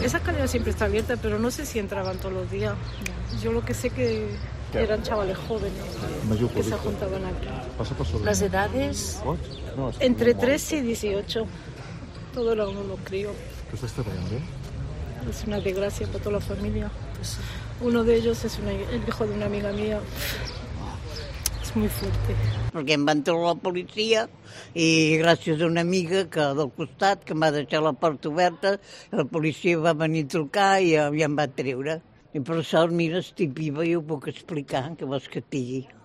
Esa escalera siempre está abierta, pero no sé si entraban todos los días. Yo lo que sé que eran chavales jóvenes que se juntaban aquí. ¿Las edades? Entre 13 y 18. Todos eran unos críos. ¿Qué estàs treballant bé? Es una desgracia para toda la familia. Uno de ellos es el hijo de una amiga mía. Es muy fuerte. Perquè em van trobar la policia i gràcies a una amiga del costat que m'ha deixat la porta oberta, la policia va venir a trucar i em va treure. I per sort, mira, estic viva i ho puc explicar, que vols que et digui.